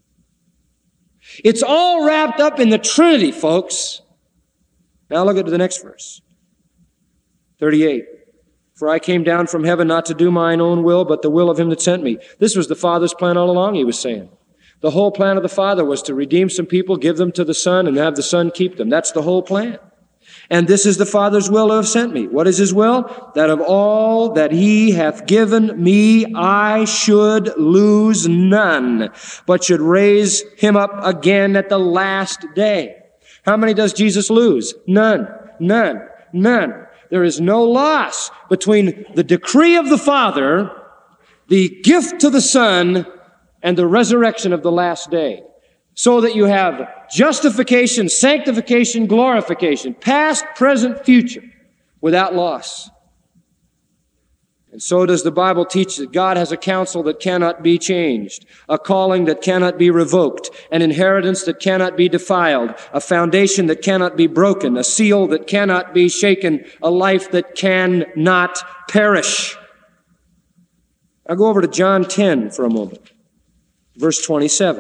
It's all wrapped up in the Trinity, folks. Now look at the next verse. thirty-eight. For I came down from heaven not to do mine own will, but the will of him that sent me. This was the Father's plan all along, he was saying. The whole plan of the Father was to redeem some people, give them to the Son, and have the Son keep them. That's the whole plan. And this is the Father's will to have sent me. What is his will? That of all that he hath given me, I should lose none, but should raise him up again at the last day. How many does Jesus lose? None. None. None. There is no loss between the decree of the Father, the gift to the Son, and the resurrection of the last day. So that you have justification, sanctification, glorification, past, present, future, without loss. And so does the Bible teach that God has a counsel that cannot be changed, a calling that cannot be revoked, an inheritance that cannot be defiled, a foundation that cannot be broken, a seal that cannot be shaken, a life that cannot perish. I'll go over to John ten for a moment. Verse twenty-seven.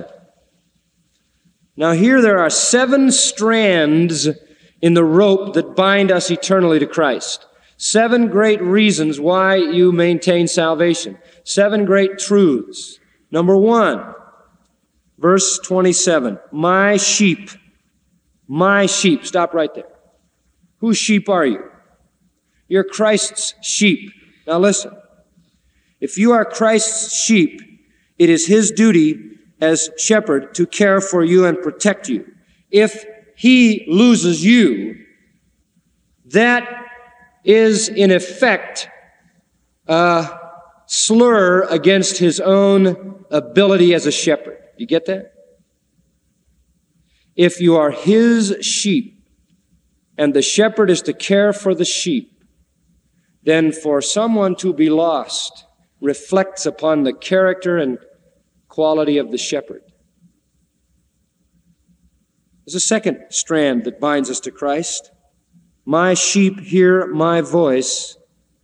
Now here there are seven strands in the rope that bind us eternally to Christ. Seven great reasons why you maintain salvation. Seven great truths. Number one, verse twenty-seven. My sheep. My sheep. Stop right there. Whose sheep are you? You're Christ's sheep. Now listen. If you are Christ's sheep, it is his duty as shepherd to care for you and protect you. If he loses you, that is in effect a slur against his own ability as a shepherd. You get that? If you are his sheep and the shepherd is to care for the sheep, then for someone to be lost reflects upon the character and quality of the shepherd. There's a second strand that binds us to Christ. My sheep hear my voice,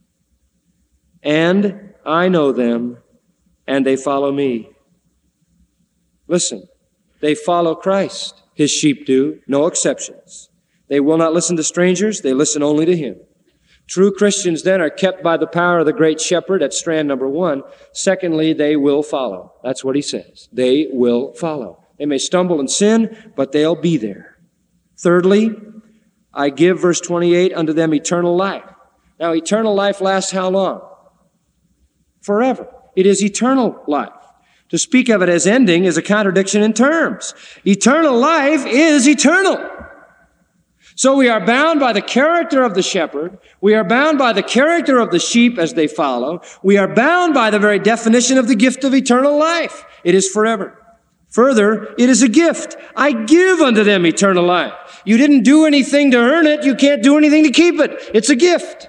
and I know them, and they follow me. Listen, they follow Christ. His sheep do, no exceptions. They will not listen to strangers, they listen only to him. True Christians then are kept by the power of the great shepherd. That's strand number one. Secondly, they will follow. That's what he says. They will follow. They may stumble and sin, but they'll be there. Thirdly, I give, verse twenty-eight, unto them eternal life. Now, eternal life lasts how long? Forever. It is eternal life. To speak of it as ending is a contradiction in terms. Eternal life is eternal. So we are bound by the character of the shepherd. We are bound by the character of the sheep as they follow. We are bound by the very definition of the gift of eternal life. It is forever. Further, it is a gift. I give unto them eternal life. You didn't do anything to earn it. You can't do anything to keep it. It's a gift.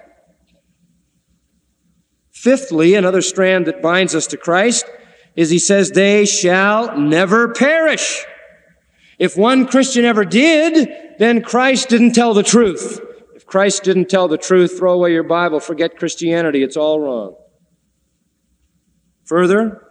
Fifthly, another strand that binds us to Christ is he says, they shall never perish. If one Christian ever did, then Christ didn't tell the truth. If Christ didn't tell the truth, throw away your Bible, forget Christianity. It's all wrong. Further,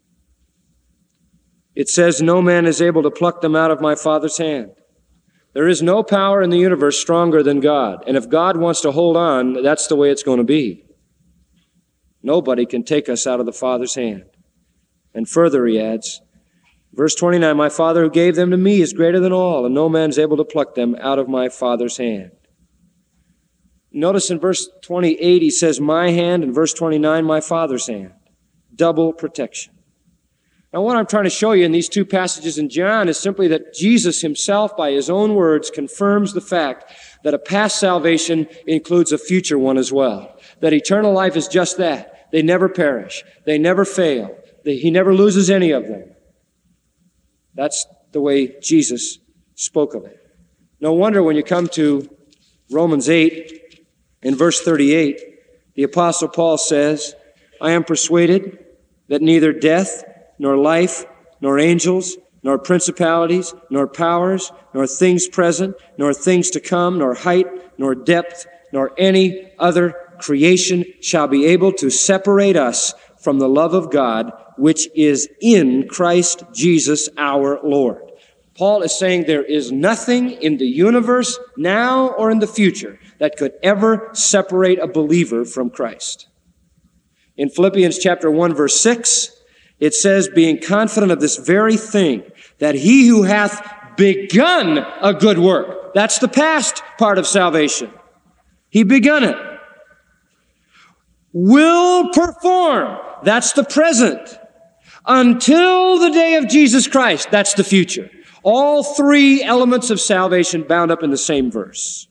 it says, no man is able to pluck them out of my Father's hand. There is no power in the universe stronger than God. And if God wants to hold on, that's the way it's going to be. Nobody can take us out of the Father's hand. And further, he adds, verse twenty-nine, my Father who gave them to me is greater than all, and no man is able to pluck them out of my Father's hand. Notice in verse twenty-eight, he says, my hand, and verse twenty-nine, my Father's hand. Double protection. Now, what I'm trying to show you in these two passages in John is simply that Jesus himself, by his own words, confirms the fact that a past salvation includes a future one as well. That eternal life is just that. They never perish. They never fail. They, he never loses any of them. That's the way Jesus spoke of it. No wonder when you come to Romans eight, in verse thirty-eight, the Apostle Paul says, I am persuaded that neither death, nor life, nor angels, nor principalities, nor powers, nor things present, nor things to come, nor height, nor depth, nor any other creation shall be able to separate us from the love of God, which is in Christ Jesus our Lord. Paul is saying there is nothing in the universe, now or in the future, that could ever separate a believer from Christ. In Philippians chapter one, verse six, it says, being confident of this very thing, that he who hath begun a good work, that's the past part of salvation. He begun it. Will perform, that's the present. Until the day of Jesus Christ, that's the future. All three elements of salvation bound up in the same verse.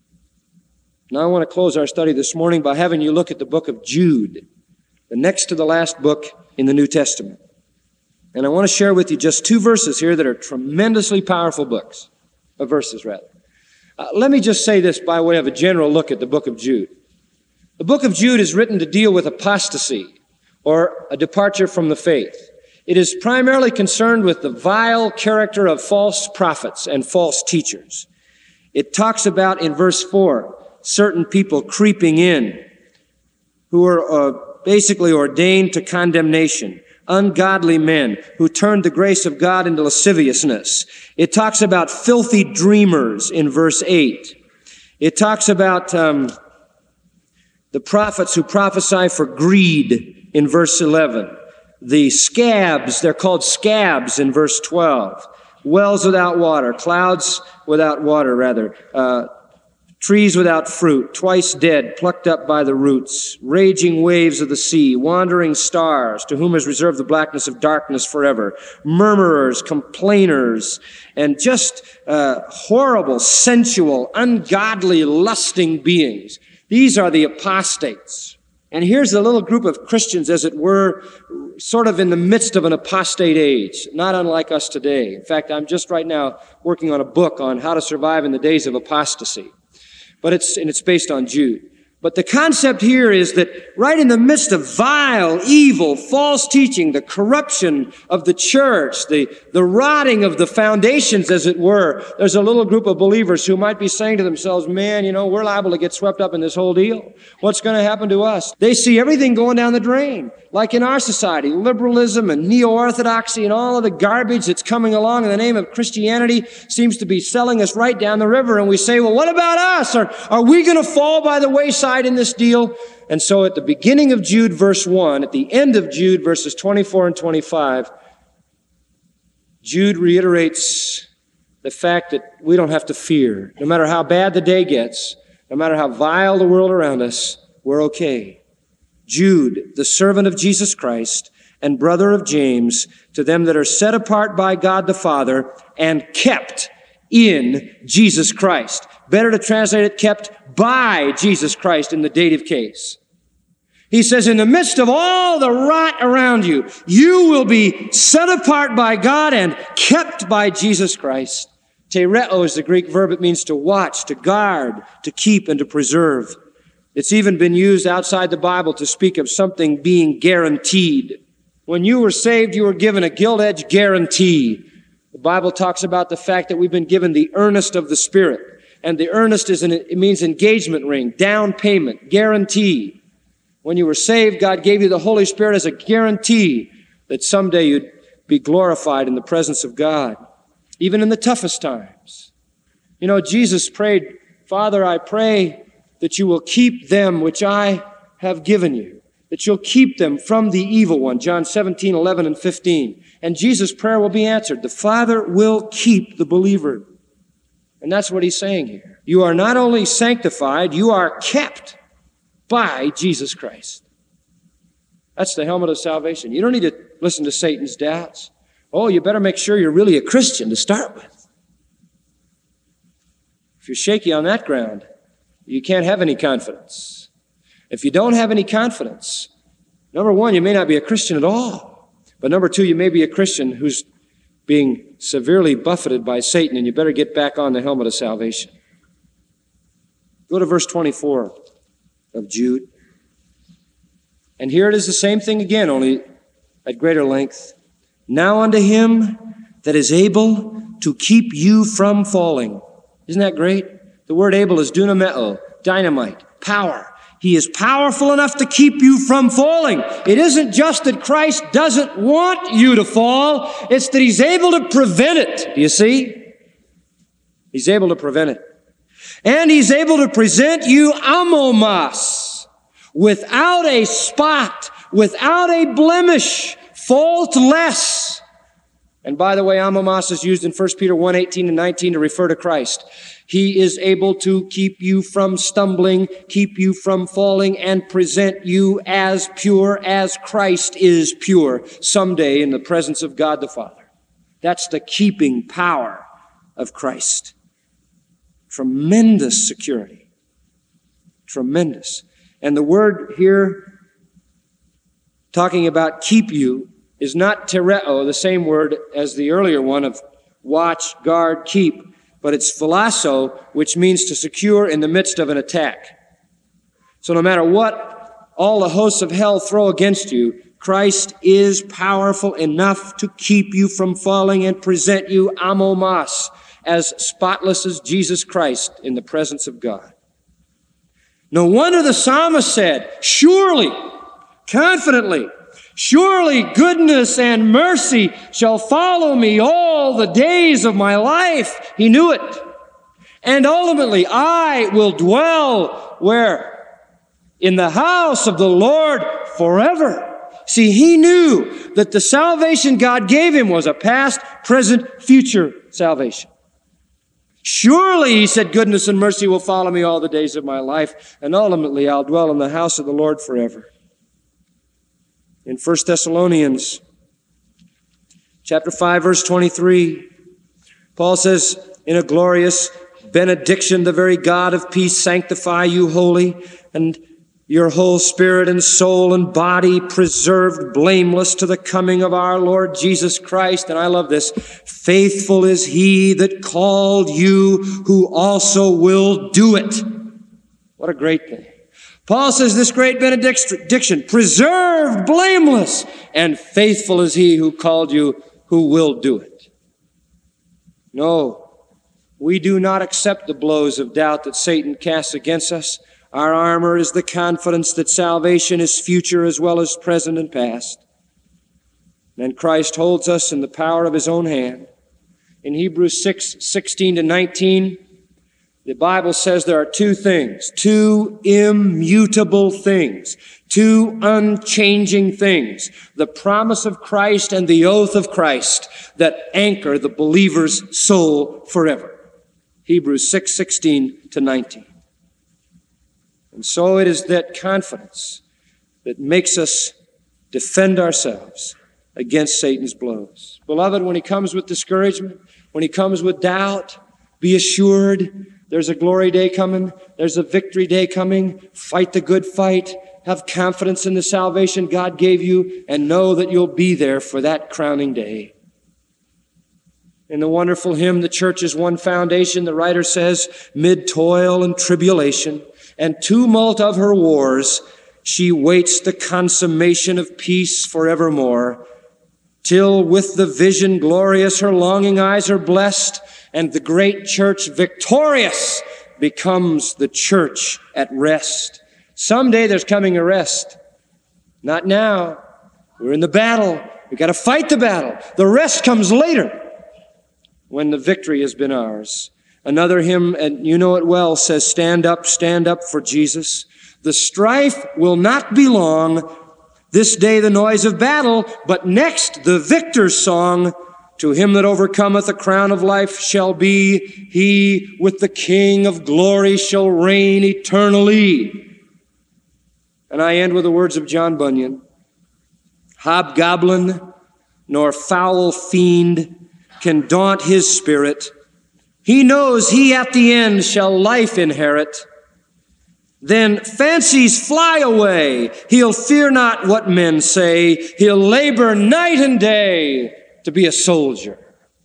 Now I want to close our study this morning by having you look at the book of Jude, the next to the last book in the New Testament. And I want to share with you just two verses here that are tremendously powerful books, uh, verses rather. Uh, let me just say this by way of a general look at the book of Jude. The book of Jude is written to deal with apostasy, or a departure from the faith. It is primarily concerned with the vile character of false prophets and false teachers. It talks about, in verse four, certain people creeping in who are uh, basically ordained to condemnation, ungodly men who turned the grace of God into lasciviousness. It talks about filthy dreamers in verse eight. It talks about um, the prophets who prophesy for greed in verse eleven. The scabs, they're called scabs in verse twelve. Wells without water, clouds without water, rather. Uh, trees without fruit, twice dead, plucked up by the roots. Raging waves of the sea, wandering stars, to whom is reserved the blackness of darkness forever. Murmurers, complainers, and just uh, horrible, sensual, ungodly, lusting beings. These are the apostates. And here's a little group of Christians, as it were, sort of in the midst of an apostate age, not unlike us today. In fact, I'm just right now working on a book on how to survive in the days of apostasy. But it's, and it's based on Jude. But the concept here is that right in the midst of vile, evil, false teaching, the corruption of the church, the, the rotting of the foundations, as it were, there's a little group of believers who might be saying to themselves, man, you know, we're liable to get swept up in this whole deal. What's going to happen to us? They see everything going down the drain. Like in our society, liberalism and neo-orthodoxy and all of the garbage that's coming along in the name of Christianity seems to be selling us right down the river. And we say, well, what about us? Are, are we going to fall by the wayside in this deal? And so at the beginning of Jude, verse one, at the end of Jude, verses twenty-four and twenty-five, Jude reiterates the fact that we don't have to fear. No matter how bad the day gets, no matter how vile the world around us, we're okay. Jude, the servant of Jesus Christ and brother of James, to them that are set apart by God the Father and kept in Jesus Christ. Better to translate it, kept by Jesus Christ in the dative case. He says, in the midst of all the rot around you, you will be set apart by God and kept by Jesus Christ. Tereo is the Greek verb. It means to watch, to guard, to keep, and to preserve. It's even been used outside the Bible to speak of something being guaranteed. When you were saved, you were given a gilt-edged guarantee. The Bible talks about the fact that we've been given the earnest of the Spirit. And the earnest is an, it means engagement ring, down payment, guarantee. When you were saved, God gave you the Holy Spirit as a guarantee that someday you'd be glorified in the presence of God, even in the toughest times. You know, Jesus prayed, Father, I pray that you will keep them which I have given you, that you'll keep them from the evil one, John seventeen, eleven, and fifteen. And Jesus' prayer will be answered. The Father will keep the believer. And that's what he's saying here. You are not only sanctified, you are kept by Jesus Christ. That's the helmet of salvation. You don't need to listen to Satan's doubts. Oh, you better make sure you're really a Christian to start with. If you're shaky on that ground, you can't have any confidence. If you don't have any confidence, number one, you may not be a Christian at all. But number two, you may be a Christian who's being severely buffeted by Satan, and you better get back on the helmet of salvation. Go to verse twenty-four of Jude. And here it is the same thing again, only at greater length. Now unto him that is able to keep you from falling. Isn't that great? The word able is dunameo, dynamite, power. He is powerful enough to keep you from falling. It isn't just that Christ doesn't want you to fall, it's that he's able to prevent it. Do you see? He's able to prevent it. And he's able to present you amomas, without a spot, without a blemish, faultless. And by the way, amomas is used in First Peter one, eighteen and nineteen to refer to Christ. He is able to keep you from stumbling, keep you from falling, and present you as pure as Christ is pure someday in the presence of God the Father. That's the keeping power of Christ. Tremendous security. Tremendous. And the word here, talking about keep you, is not tereo, the same word as the earlier one of watch, guard, keep, but it's philasso, which means to secure in the midst of an attack. So no matter what all the hosts of hell throw against you, Christ is powerful enough to keep you from falling and present you amomas, as spotless as Jesus Christ in the presence of God. No wonder the psalmist said, surely, confidently, surely goodness and mercy shall follow me all the days of my life. He knew it. And ultimately, I will dwell where? In the house of the Lord forever. See, he knew that the salvation God gave him was a past, present, future salvation. Surely, he said, goodness and mercy will follow me all the days of my life, and ultimately I'll dwell in the house of the Lord forever. In First Thessalonians chapter five, verse twenty-three, Paul says, in a glorious benediction, the very God of peace sanctify you wholly, and your whole spirit and soul and body preserved blameless to the coming of our Lord Jesus Christ. And I love this. Faithful is he that called you, who also will do it. What a great thing. Paul says this great benediction, preserved blameless, and faithful is he who called you, who will do it. No, we do not accept the blows of doubt that Satan casts against us. Our armor is the confidence that salvation is future as well as present and past. And Christ holds us in the power of his own hand. In Hebrews six, sixteen to nineteen, the Bible says there are two things, two immutable things, two unchanging things, the promise of Christ and the oath of Christ that anchor the believer's soul forever. Hebrews six, sixteen to nineteen. And so it is that confidence that makes us defend ourselves against Satan's blows. Beloved, when he comes with discouragement, when he comes with doubt, be assured there's a glory day coming. There's a victory day coming. Fight the good fight. Have confidence in the salvation God gave you, and know that you'll be there for that crowning day. In the wonderful hymn, The Church is One Foundation, the writer says, mid toil and tribulation and tumult of her wars, she waits the consummation of peace forevermore, till with the vision glorious her longing eyes are blessed, and the great church victorious becomes the church at rest. Someday there's coming a rest. Not now. We're in the battle. We've got to fight the battle. The rest comes later, when the victory has been ours. Another hymn, and you know it well, says, stand up, stand up for Jesus. The strife will not be long. This day the noise of battle, but next the victor's song. To him that overcometh, a crown of life shall be. He with the King of glory shall reign eternally. And I end with the words of John Bunyan. Hobgoblin nor foul fiend can daunt his spirit. He knows he at the end shall life inherit. Then fancies fly away. He'll fear not what men say. He'll labor night and day to be a soldier.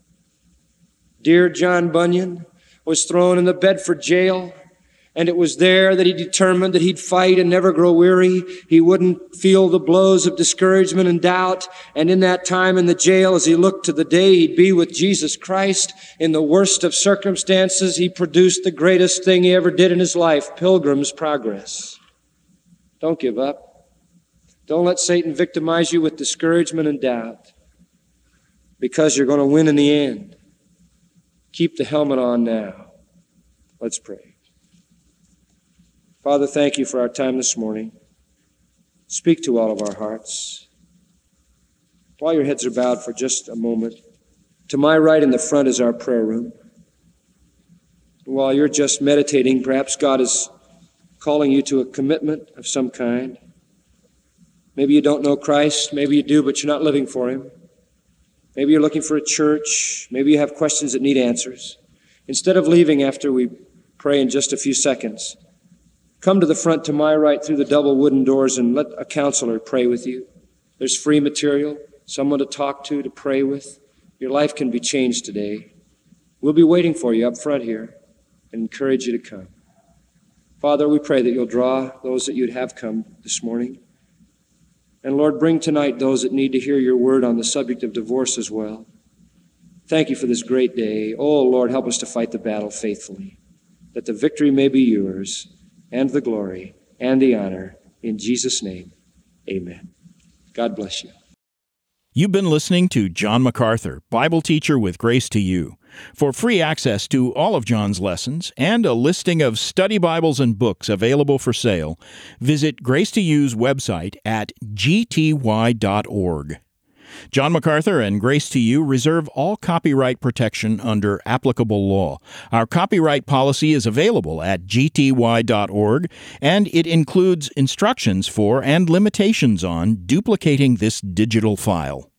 Dear John Bunyan was thrown in the Bedford jail, and it was there that he determined that he'd fight and never grow weary. He wouldn't feel the blows of discouragement and doubt. And in that time in the jail, as he looked to the day he'd be with Jesus Christ, in the worst of circumstances, he produced the greatest thing he ever did in his life, Pilgrim's Progress. Don't give up. Don't let Satan victimize you with discouragement and doubt, because you're going to win in the end. Keep the helmet on now. Let's pray. Father, thank you for our time this morning. Speak to all of our hearts. While your heads are bowed for just a moment, to my right in the front is our prayer room. While you're just meditating, perhaps God is calling you to a commitment of some kind. Maybe you don't know Christ. Maybe you do, but you're not living for him. Maybe you're looking for a church. Maybe you have questions that need answers. Instead of leaving after we pray in just a few seconds, come to the front to my right through the double wooden doors and let a counselor pray with you. There's free material, someone to talk to, to pray with. Your life can be changed today. We'll be waiting for you up front here and encourage you to come. Father, we pray that you'll draw those that you'd have come this morning. And Lord, bring tonight those that need to hear your word on the subject of divorce as well. Thank you for this great day. Oh, Lord, help us to fight the battle faithfully, that the victory may be yours, and the glory and the honor. In Jesus' name, amen. God bless you. You've been listening to John MacArthur, Bible teacher with Grace to You. For free access to all of John's lessons and a listing of study Bibles and books available for sale, visit Grace to You's website at g t y dot org. John MacArthur and Grace to You reserve all copyright protection under applicable law. Our copyright policy is available at g t y dot org, and it includes instructions for and limitations on duplicating this digital file.